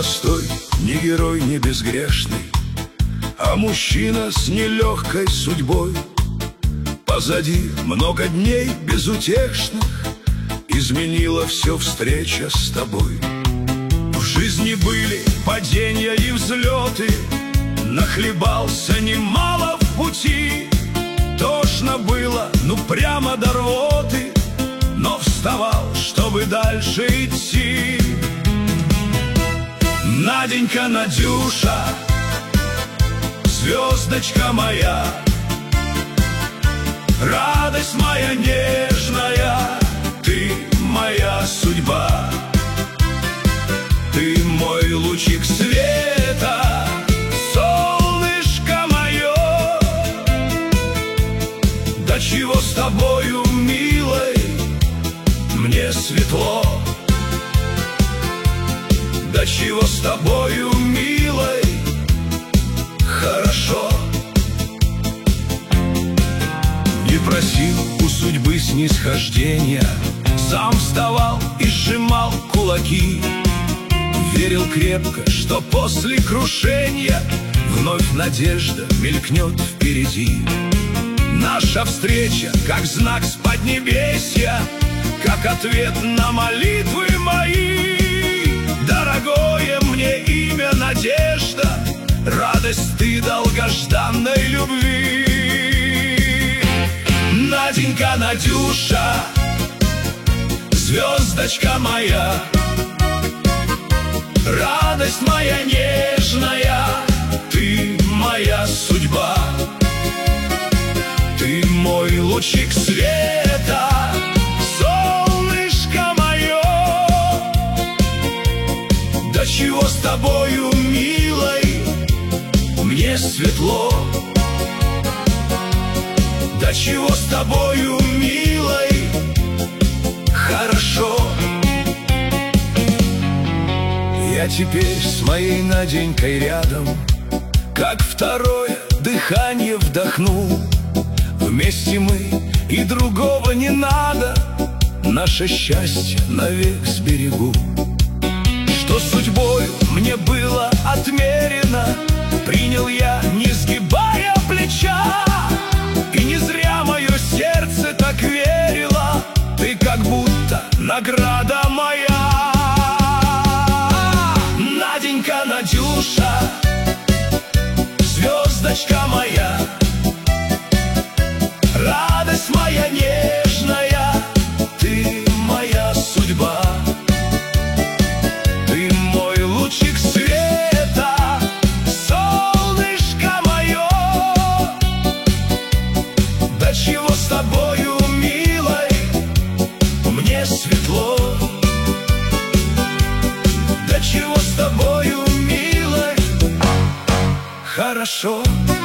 простой, не герой, не безгрешный, а мужчина с нелегкой судьбой. Позади много дней безутешных, изменила все встреча с тобой. В жизни были падения и взлеты, нахлебался немало в пути. Тошно было, ну прямо до рвоты, но вставал, чтобы дальше идти. Наденька, Надюша, звездочка моя, радость моя нежная, ты моя судьба. Ты мой лучик света, солнышко мое. Да чего с тобою, милой, мне светло. Да чего с тобою, милой, хорошо. Не просил у судьбы снисхождения, сам вставал и сжимал кулаки. Верил крепко, что после крушения вновь надежда мелькнет впереди. Наша встреча, как знак с поднебесья, как ответ на молитвы мои. Дорогое мне имя Надежда, радость ты долгожданной любви. Наденька, Надюша, звездочка моя, радость моя нежная, ты моя судьба. Ты мой лучик света, солнышко мое. Да чего с тобою, милой, мне светло. Да чего с тобою, милой, хорошо. Я теперь с моей Наденькой рядом, как второе дыхание вдохну. Вместе мы, и другого не надо, наше счастье навек сберегу. Что судьбой мне было отмерено, принял я, не сгибая плеча. И не зря мое сердце так верило, ты как будто награда моя. Наденька, Надюша, звездочка моя, радость моя нежная, ты моя судьба. Ты мой лучик света, солнышко мое. Да чего с тобою, милой, мне светло. Да чего с тобою, милой, хорошо.